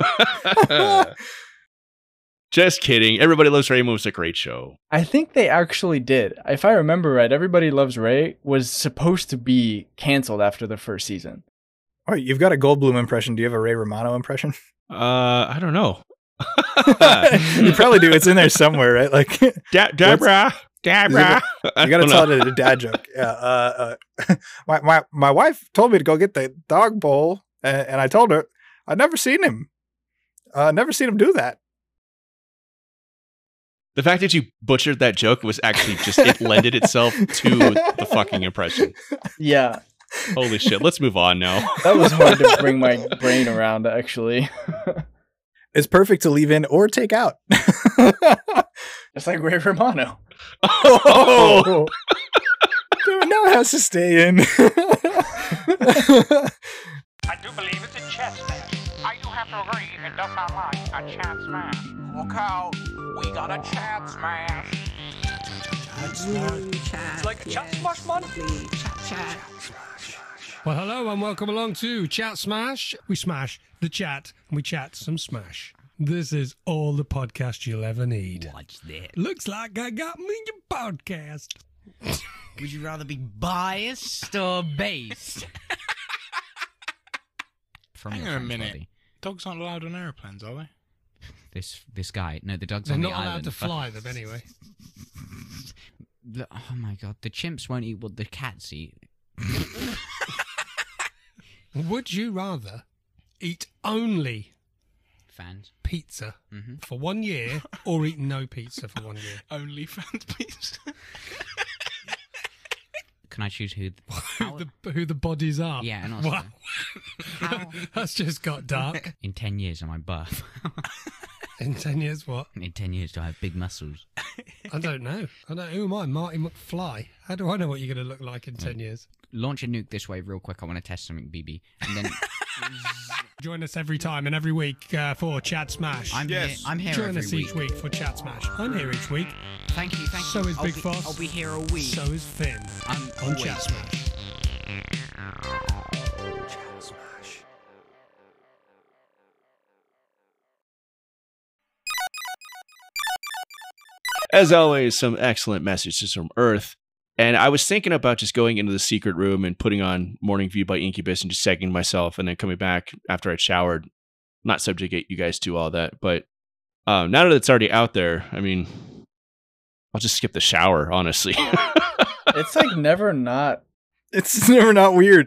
Just kidding. Everybody Loves Raymond was a great show. I think they actually did. If I remember right, Everybody Loves Ray was supposed to be canceled after the first season. All right, you've got a Goldblum impression. Do you have a Ray Romano impression? I don't know. You probably do. It's in there somewhere, right? Like Deborah. You gotta tell it a dad joke. Yeah. My wife told me to go get the dog bowl, and I told her I'd never seen him. Never seen him do that. The fact that you butchered that joke was actually just, it lended itself to the fucking impression. Yeah. Holy shit. Let's move on now. That was hard to bring my brain around, actually. It's perfect to leave in or take out. Just like Ray Romano. Oh, now it has to stay in. I do believe it's a chess match. I do have to agree, it does sound like a chat smash. Look out, we got a chat smash. It's like a chat smash, man. Chat. Well, hello and welcome along to Chat Smash. We smash the chat and we chat some smash. This is all the podcast you'll ever need. What's that? Looks like I got me a podcast. Would you rather be biased or based? From Hang your on a friend's minute. body. Dogs aren't allowed on airplanes, are they? This guy. No, the dog's They're on the not allowed island. to fly them anyway. Oh my god, the chimps won't eat what the cats eat. Would you rather eat only Fans. pizza for 1 year or eat no pizza for 1 year? Only fans, please. Can I choose who? Who the bodies are? Yeah, and also Wow. how That's just got dark. in 10 years am I buff? In 10 years, what? In 10 years do I have big muscles? I don't know. Who am I? Marty McFly. How do I know what you're going to look like in 10 years? Launch a nuke this way real quick. I want to test something, BB. And then Join us every time and every week for Chat Smash. I'm here Join every us each week for Chat Smash. I'm here each week. Thank you. So is Big Foss. I'll be here a week. So is Finn I'm on always- Chat Smash. As always, some excellent messages from Earth. And I was thinking about just going into the secret room and putting on Morning View by Incubus and just sagging myself and then coming back after I'd showered. Not subjugate you guys to all that. But now that it's already out there, I mean, I'll just skip the shower, honestly. It's like never not. It's never not weird.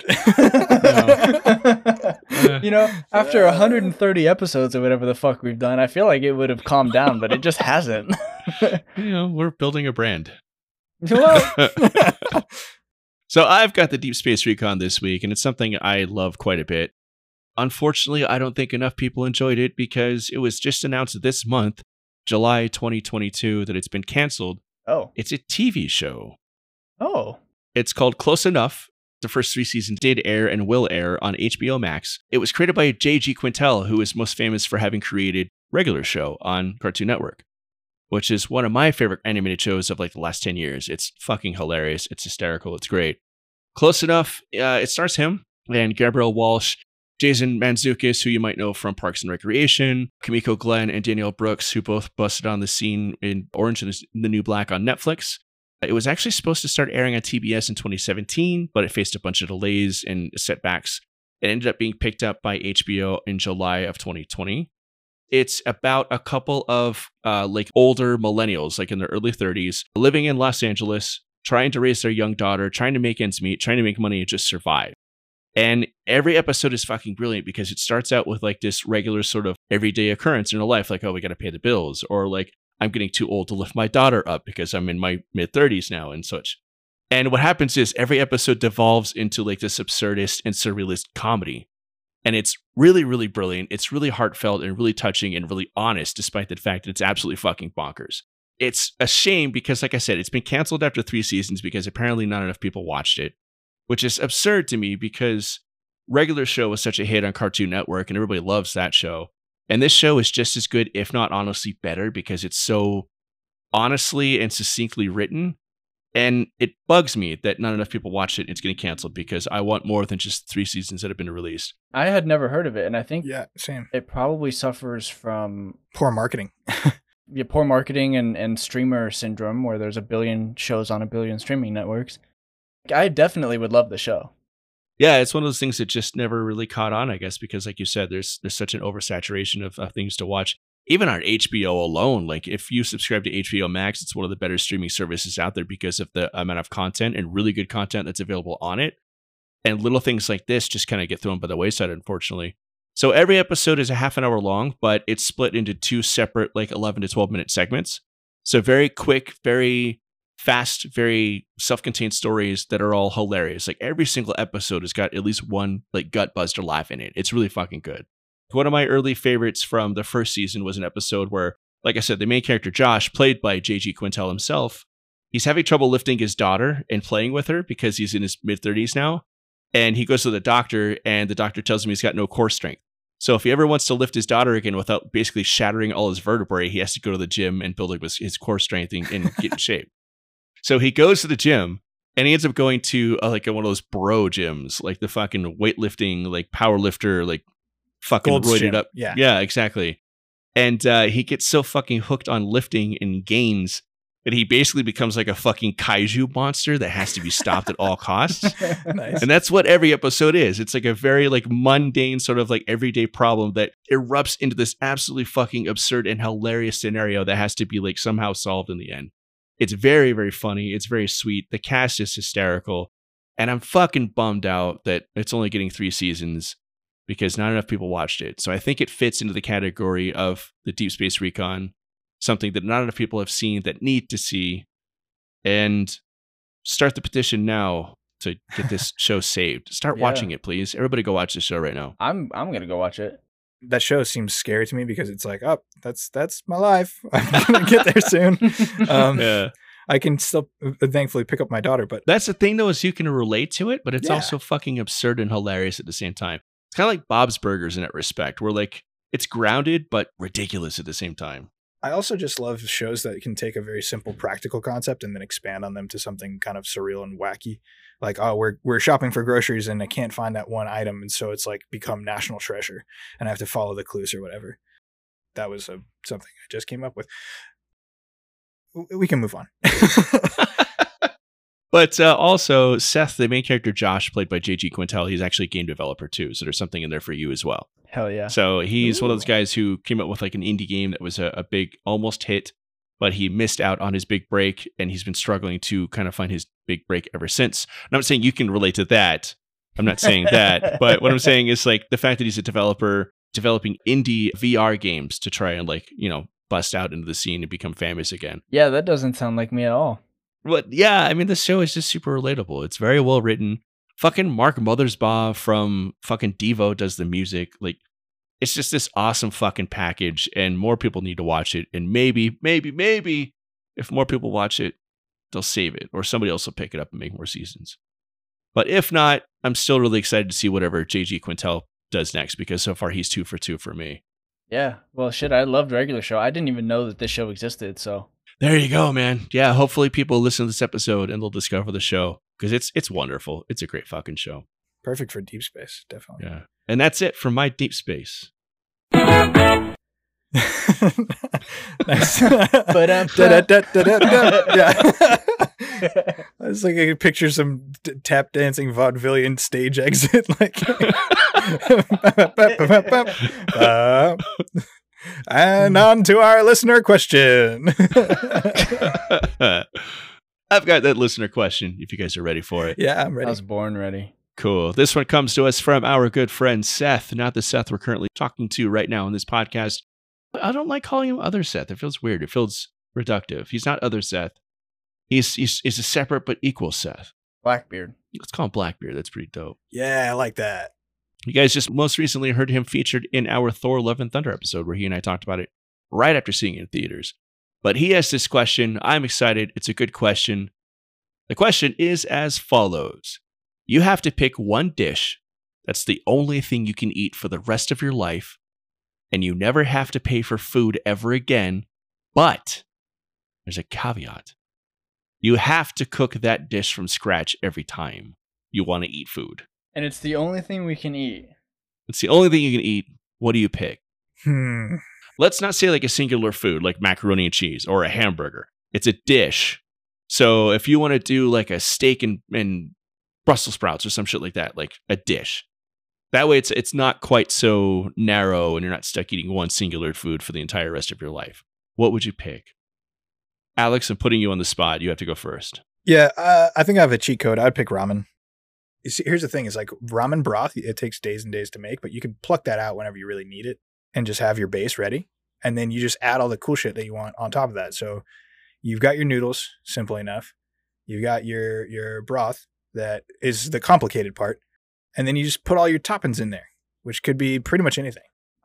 You know, after 130 episodes or whatever the fuck we've done, I feel like it would have calmed down, but it just hasn't. We're building a brand. Well, So I've got the Deep Space Recon this week, and it's something I love quite a bit. Unfortunately, I don't think enough people enjoyed it because it was just announced this month, July 2022, that it's been canceled. oh, It's a TV show. oh, It's called Close Enough. The first 3 seasons did air and will air on HBO Max. It was created by J.G. Quintel, who is most famous for having created Regular Show on Cartoon Network, which is one of my favorite animated shows of like the last 10 years. It's fucking hilarious. It's hysterical. It's great. Close Enough. It stars him and Gabrielle Walsh, Jason Mantzoukas, who you might know from Parks and Recreation, Kimiko Glenn, and Danielle Brooks, who both busted on the scene in Orange and the New Black on Netflix. It was actually supposed to start airing on TBS in 2017, but it faced a bunch of delays and setbacks. It ended up being picked up by HBO in July of 2020. It's about a couple of like older millennials, like in their early 30s, living in Los Angeles, trying to raise their young daughter, trying to make ends meet, trying to make money and just survive. And every episode is fucking brilliant because it starts out with like this regular sort of everyday occurrence in their life, like, oh, we got to pay the bills, or like, I'm getting too old to lift my daughter up because I'm in my mid 30s now and such. And what happens is every episode devolves into like this absurdist and surrealist comedy. And it's really, really brilliant. It's really heartfelt and really touching and really honest, despite the fact that it's absolutely fucking bonkers. It's a shame because, like I said, it's been canceled after 3 seasons because apparently not enough people watched it, which is absurd to me because Regular Show was such a hit on Cartoon Network and everybody loves that show. And this show is just as good, if not honestly better, because it's so honestly and succinctly written. And it bugs me that not enough people watched it and it's getting canceled because I want more than just 3 seasons that have been released. I had never heard of it, and I think Yeah, same. it probably suffers from Poor marketing. poor marketing and streamer syndrome, where there's a billion shows on a billion streaming networks. I definitely would love the show. Yeah, it's one of those things that just never really caught on, I guess, because like you said, there's such an oversaturation of things to watch. Even on HBO alone, like if you subscribe to HBO Max, it's one of the better streaming services out there because of the amount of content and really good content that's available on it. And little things like this just kind of get thrown by the wayside, unfortunately. So every episode is a half an hour long, but it's split into 2 separate like 11 to 12 minute segments. So very quick, very fast, very self-contained stories that are all hilarious. Like every single episode has got at least one like gut buster laugh in it. It's really fucking good. One of my early favorites from the first season was an episode where, like I said, the main character Josh, played by J.G. Quintel himself, he's having trouble lifting his daughter and playing with her because he's in his mid-30s now. And he goes to the doctor, and the doctor tells him he's got no core strength. So if he ever wants to lift his daughter again without basically shattering all his vertebrae, he has to go to the gym and build up his core strength and get in shape. So he goes to the gym, and he ends up going to one of those bro gyms, like the fucking weightlifting, like power lifter, like fucking Gold's roided gym. up. Yeah, exactly. And he gets so fucking hooked on lifting and gains that he basically becomes like a fucking kaiju monster that has to be stopped at all costs. Nice. And that's what every episode is. It's like a very like mundane sort of like everyday problem that erupts into this absolutely fucking absurd and hilarious scenario that has to be like somehow solved in the end. It's very, very funny. It's very sweet. The cast is hysterical. And I'm fucking bummed out that it's only getting 3 seasons because not enough people watched it. So I think it fits into the category of the Deep Space Recon, something that not enough people have seen that need to see. And start the petition now to get this show saved. Start watching it, please. Everybody go watch this show right now. I'm gonna go watch it. That show seems scary to me because it's like, oh, that's my life. I'm gonna get there soon. Yeah. I can still thankfully pick up my daughter, but That's the thing, though, is you can relate to it, but it's Yeah. also fucking absurd and hilarious at the same time. It's kind of like Bob's Burgers in that respect, where like it's grounded but ridiculous at the same time. I also just love shows that can take a very simple practical concept and then expand on them to something kind of surreal and wacky. Like, oh, we're shopping for groceries and I can't find that one item, and so it's like become national treasure, and I have to follow the clues or whatever. That was something I just came up with. We can move on. But also, Seth, the main character Josh, played by J.G. Quintel, he's actually a game developer too, so there's something in there for you as well. Hell yeah. So he's one of those guys who came up with like an indie game that was a big almost hit, but he missed out on his big break, and he's been struggling to kind of find his big break ever since. And I'm not saying you can relate to that. I'm not saying that, but what I'm saying is like the fact that he's a developer developing indie VR games to try and like, you know, bust out into the scene and become famous again. Yeah, that doesn't sound like me at all. But yeah, I mean, the show is just super relatable. It's very well written. Fucking Mark Mothersbaugh from fucking Devo does the music. Like, it's just this awesome fucking package, and more people need to watch it. And maybe, if more people watch it, they'll save it, or somebody else will pick it up and make more seasons. But if not, I'm still really excited to see whatever J.G. Quintel does next, because so far he's 2 for 2 for me. Yeah. Well, shit, I loved Regular Show. I didn't even know that this show existed, so. There you go, man. Yeah, hopefully people listen to this episode and they'll discover the show, because it's wonderful. It's a great fucking show. Perfect for deep space, definitely. Yeah. And that's it from my deep space. Nice. Ba-dum-ba. Yeah. I was like, I could picture some tap dancing vaudevillian stage exit, like. And on to our listener question. I've got that listener question, if you guys are ready for it. Yeah, I'm I ready. was born ready. Cool. This one comes to us from our good friend Seth, not the Seth we're currently talking to right now in this podcast. I don't like calling him other Seth. It feels weird. It feels reductive. He's not other Seth. He's a separate but equal Seth. Blackbeard. Let's call him Blackbeard. That's pretty dope. Yeah, I like that. You guys just most recently heard him featured in our Thor Love and Thunder episode, where he and I talked about it right after seeing it in theaters. But he asked this question. I'm excited. It's a good question. The question is as follows. You have to pick one dish that's the only thing you can eat for the rest of your life, and you never have to pay for food ever again. But there's a caveat. You have to cook that dish from scratch every time you want to eat food. And it's the only thing we can eat. It's the only thing you can eat. What do you pick? Hmm. Let's not say like a singular food like macaroni and cheese or a hamburger. It's a dish. So if you want to do like a steak and Brussels sprouts or some shit like that, like a dish. That way it's not quite so narrow and you're not stuck eating one singular food for the entire rest of your life. What would you pick? Alex, I'm putting you on the spot. You have to go first. Yeah, I think I have a cheat code. I'd pick ramen. You see, here's the thing: is like ramen broth. It takes days and days to make, but you can pluck that out whenever you really need it, and just have your base ready, and then you just add all the cool shit that you want on top of that. So you've got your noodles, simple enough. You've got your broth, that is the complicated part, and then you just put all your toppings in there, which could be pretty much anything.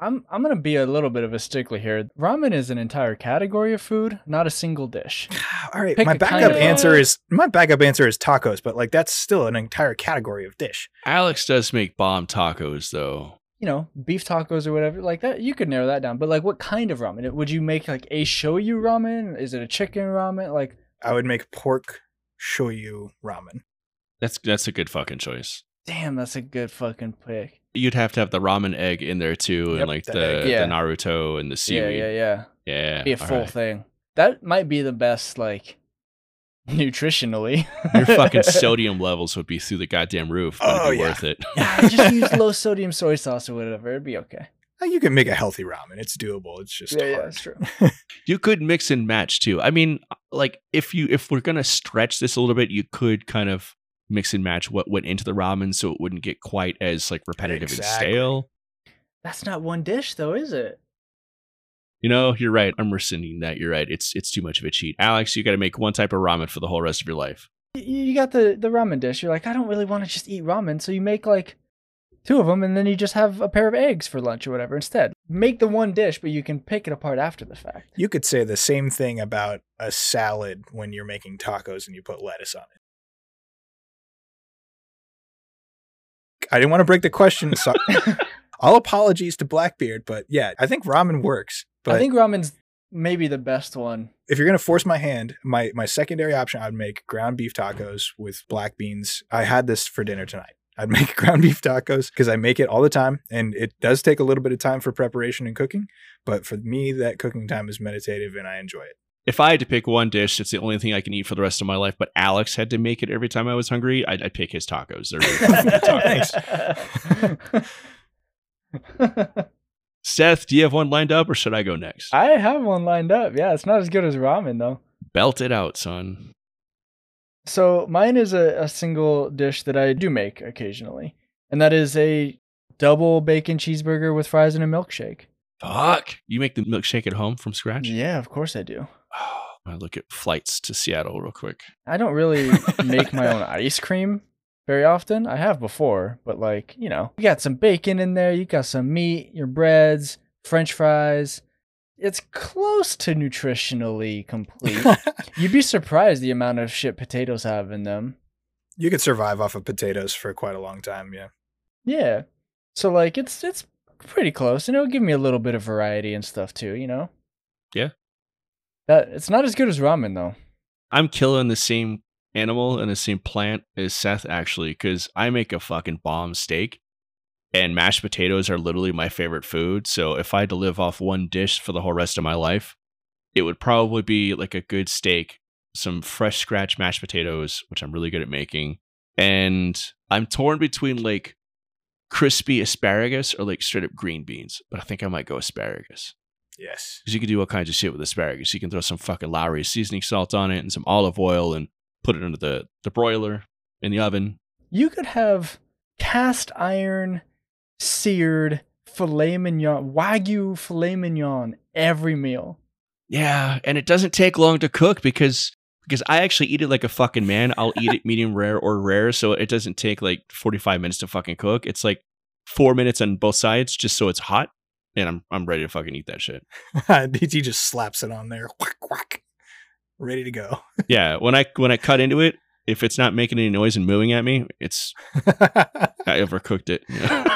I'm gonna be a little bit of a stickler here. Ramen is an entire category of food, not a single dish. All right, Pick my a backup kind of- answer is tacos, but like that's still an entire category of dish. Alex does make bomb tacos though. You know, beef tacos or whatever like that. You could narrow that down. But like, what kind of ramen? Would you make like a shoyu ramen? Is it a chicken ramen? Like, I would make pork shoyu ramen. That's a good fucking choice. damn, that's a good fucking pick. You'd have to have the ramen egg in there too, Yep, and like that the, egg. Yeah. the Naruto and the seaweed. Yeah. Yeah, Be a all full right. thing. That might be the best, like, nutritionally. Your fucking sodium levels would be through the goddamn roof, but Oh, it'd be yeah. worth it. Yeah, just use low sodium soy sauce or whatever. It'd be okay. You can make a healthy ramen. It's doable. It's just hard. that's true. You could mix and match too. I mean, like if we're gonna stretch this a little bit, you could kind of mix and match what went into the ramen so it wouldn't get quite as like repetitive Exactly. and stale. That's not one dish, though, is it? You know, you're right. I'm rescinding that. You're right. It's too much of a cheat. Alex, you got to make one type of ramen for the whole rest of your life. You got the ramen dish. You're like, I don't really want to just eat ramen. So you make like 2 of them and then you just have a pair of eggs for lunch or whatever instead. Make the one dish, but you can pick it apart after the fact. You could say the same thing about a salad when you're making tacos and you put lettuce on it. I didn't want to break the question. So all apologies to Blackbeard, but yeah, I think ramen works. But I think ramen's maybe the best one. if you're going to force my hand, my secondary option, I'd make ground beef tacos with black beans. I had this for dinner tonight. I'd make ground beef tacos because I make it all the time. And it does take a little bit of time for preparation and cooking. But for me, that cooking time is meditative and I enjoy it. If I had to pick one dish, it's the only thing I can eat for the rest of my life. But Alex had to make it every time I was hungry. I'd pick his tacos. They're really fucking good tacos. Seth, do you have one lined up, or should I go next? I have one lined up. Yeah, it's not as good as ramen, though. Belt it out, son. So mine is a single dish that I do make occasionally. And that is a double bacon cheeseburger with fries and a milkshake. Fuck. You make the milkshake at home from scratch? Yeah, of course I do. I look at flights to Seattle real quick. I don't really make my own ice cream very often. I have before, but like, you know, you got some bacon in there, you got some meat, your breads, french fries. It's close to nutritionally complete. You'd be surprised the amount of shit potatoes have in them. You could survive off of potatoes for quite a long time. Yeah. Yeah. So like it's pretty close, and it'll give me a little bit of variety and stuff too, you know? Yeah. That it's not as good as ramen though. I'm killing the same animal and the same plant as Seth, actually, because I make a fucking bomb steak. And mashed potatoes are literally my favorite food. So if I had to live off one dish for the whole rest of my life, it would probably be like a good steak, some fresh scratch mashed potatoes, which I'm really good at making. And I'm torn between like crispy asparagus or like straight up green beans. But I think I might go asparagus. Yes. Because you can do all kinds of shit with asparagus. You can throw some fucking Lowry seasoning salt on it and some olive oil and put it under the broiler in the oven. You could have cast iron seared filet mignon, Wagyu filet mignon every meal. Yeah, and it doesn't take long to cook because I actually eat it like a fucking man. I'll eat it medium rare or rare, so it doesn't take like 45 minutes to fucking cook. It's like 4 minutes on both sides just so it's hot, and I'm ready to fucking eat that shit. DT just slaps it on there. Whack, whack. Ready to go. Yeah, when I cut into it, if it's not making any noise and moving at me, it's I overcooked it. Yeah.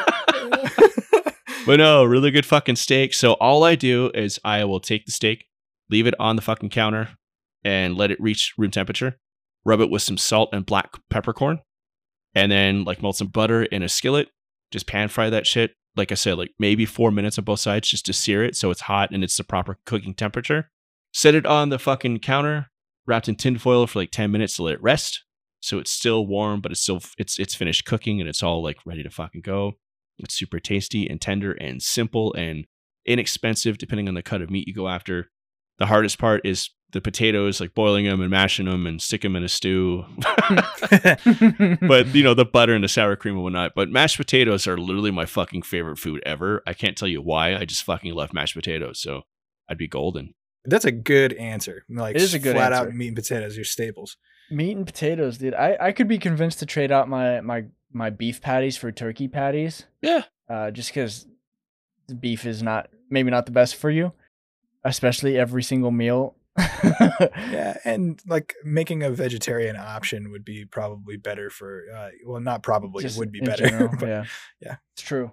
But no, really good fucking steak. So all I do is I will take the steak, leave it on the fucking counter, and let it reach room temperature. Rub it with some salt and black peppercorn, and then like melt some butter in a skillet. Just pan fry that shit. Like I said, like maybe 4 minutes on both sides just to sear it so it's hot and it's the proper cooking temperature. Set it on the fucking counter, wrapped in tin foil for like 10 minutes to let it rest. So it's still warm, but it's finished cooking and it's all like ready to fucking go. It's super tasty and tender and simple and inexpensive depending on the cut of meat you go after. The hardest part is the potatoes, like boiling them and mashing them and stick them in a stew. But, you know, the butter and the sour cream and whatnot. But mashed potatoes are literally my fucking favorite food ever. I can't tell you why. I just fucking love mashed potatoes. So I'd be golden. That's a good answer. Like, It is a good flat answer. out meat and potatoes, your staples. Meat and potatoes, dude. I could be convinced to trade out my beef patties for turkey patties. Yeah. Just because beef is maybe not the best for you, especially every single meal. Yeah, and like making a vegetarian option would be probably better for. Well, not probably. Just It would be in better. general, but yeah, it's true.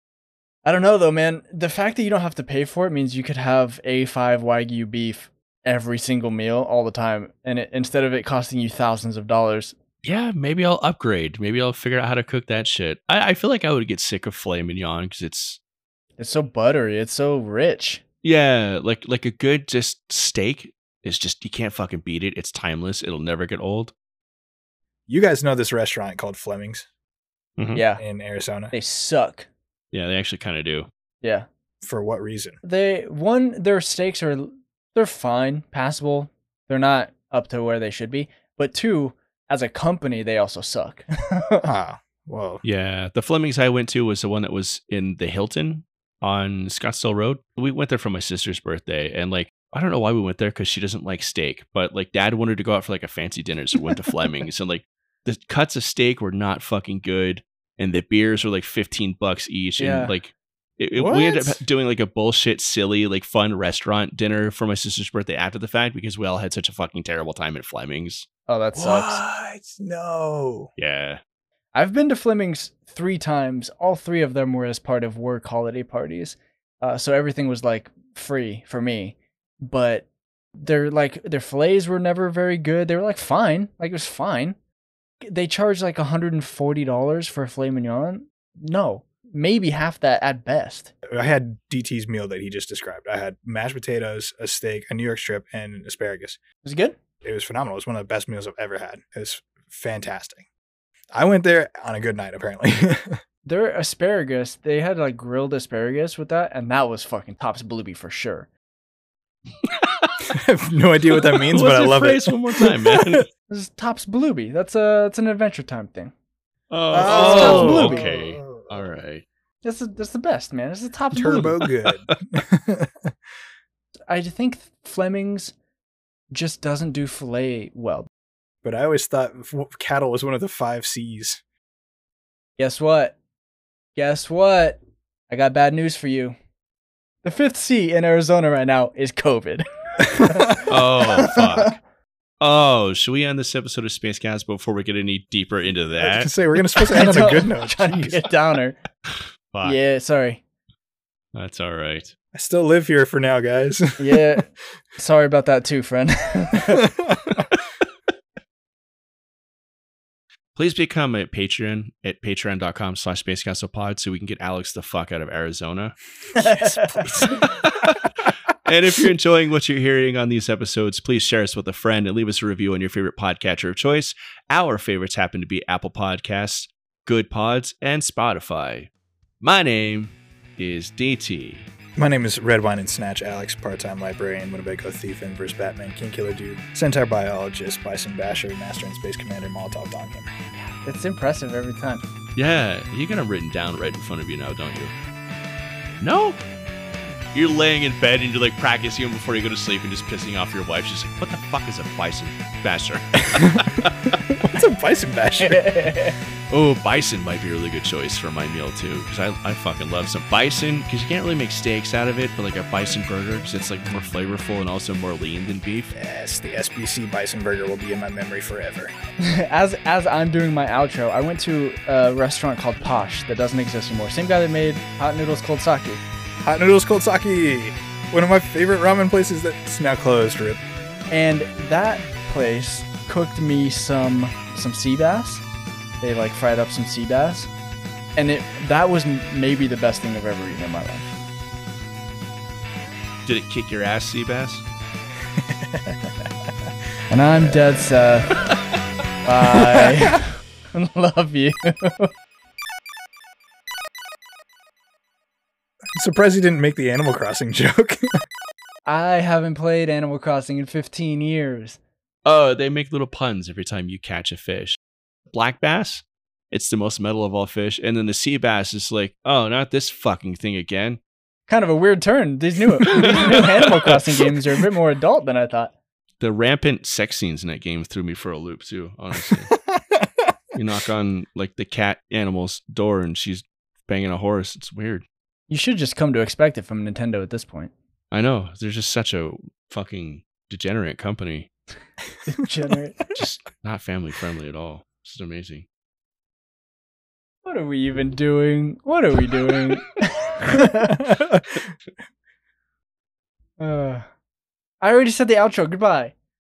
I don't know though, man. The fact that you don't have to pay for it means you could have A5 Wagyu beef every single meal all the time, and instead of it costing you thousands of dollars. Yeah, maybe I'll upgrade. Maybe I'll figure out how to cook that shit. I feel like I would get sick of filet mignon because it's so buttery. It's so rich. yeah, like a good just steak is just you can't fucking beat it. It's timeless. It'll never get old. You guys know this restaurant called Fleming's Mhm. Yeah, in Arizona. they suck. Yeah, they actually kind of do. Yeah, For what reason? their steaks they're fine, passable. They're not up to where they should be. But two, as a company, they also suck. Ah, well, Yeah, the Fleming's I went to was the one that was in the Hilton on Scottsdale Road. We went there for my sister's birthday, and like I don't know why we went there because she doesn't like steak, but like Dad wanted to go out for like a fancy dinner, so we went to Fleming's, and like the cuts of steak were not fucking good, and the beers were like $15 each, Yeah. and like we ended up doing like a bullshit, silly, like fun restaurant dinner for my sister's birthday after the fact because we all had such a fucking terrible time at Fleming's. Oh, that sucks. what? No. Yeah. I've been to Fleming's 3 times. All 3 of them were as part of work holiday parties. So everything was like free for me. But their fillets were never very good. They were like fine. Like it was fine. They charged like $140 for a filet mignon. No, maybe half that at best. I had DT's meal that he just described. I had mashed potatoes, a steak, a New York strip, and asparagus. Was it good? It was phenomenal. It was one of the best meals I've ever had. It was fantastic. I went there on a good night, apparently. Their asparagus, they had like grilled asparagus with that, and that was fucking tops blueby for sure. I have no idea what that means, but I love it. One more time, man. This is tops blueby. That's an Adventure Time thing. Oh, Blueby. okay. All right. That's the best, man. It's the tops Turbo blueby. good. I think Fleming's just doesn't do filet well. But I always thought cattle was one of the 5 C's. Guess what? I got bad news for you. The 5th C in Arizona right now is COVID. Oh, fuck. Oh, should we end this episode of Spacecast before we get any deeper into I was that? gonna say, we're supposed to end on a good note. Trying to Jeez. be a downer. Fuck. Yeah, sorry. That's all right. I still live here for now, guys. Yeah, sorry about that too, friend. Please become a Patreon at patreon.com/spacecastlepod so we can get Alex the fuck out of Arizona. Yes, please. And if you're enjoying what you're hearing on these episodes, please share us with a friend and leave us a review on your favorite podcatcher of choice. Our favorites happen to be Apple Podcasts, Good Pods, and Spotify. My name is DT. My name is Red Wine and Snatch Alex, part-time librarian, Winnebago thief, Inverse Batman, King Killer Dude, Centaur Biologist, Bison Basher, Master and Space Commander, Molotov Doghammer. It's impressive every time. Yeah, you got them written down right in front of you now, don't you? No? You're laying in bed and you're like practicing them before you go to sleep and just pissing off your wife. She's like, what the fuck is a bison basher? What's a Bison Basher? Oh, bison might be a really good choice for my meal too, because I fucking love some bison, because you can't really make steaks out of it, but like a bison burger, because it's like more flavorful and also more lean than beef. Yes, the SBC Bison Burger will be in my memory forever. As I'm doing my outro, I went to a restaurant called Posh that doesn't exist anymore. Same guy that made hot noodles cold sake. Hot Noodles Cold Sake, one of my favorite ramen places that's now closed, Rip. And that place cooked me some sea bass. They like fried up some sea bass. And that was maybe the best thing I've ever eaten in my life. Did it kick your ass, Seabass? And I'm dead set. Bye. Love you. I'm surprised he didn't make the Animal Crossing joke. I haven't played Animal Crossing in 15 years. Oh, they make little puns every time you catch a fish. Black bass, it's the most metal of all fish. And then the sea bass is like, oh, not this fucking thing again. Kind of a weird turn. These new Animal Crossing games are a bit more adult than I thought. The rampant sex scenes in that game threw me for a loop too, honestly. You knock on like the cat animal's door and she's banging a horse. It's weird. You should just come to expect it from Nintendo at this point. I know. They're just such a fucking degenerate company. Degenerate. Just not family friendly at all. This is amazing. What are we even doing? What are we doing? I already said the outro. Goodbye.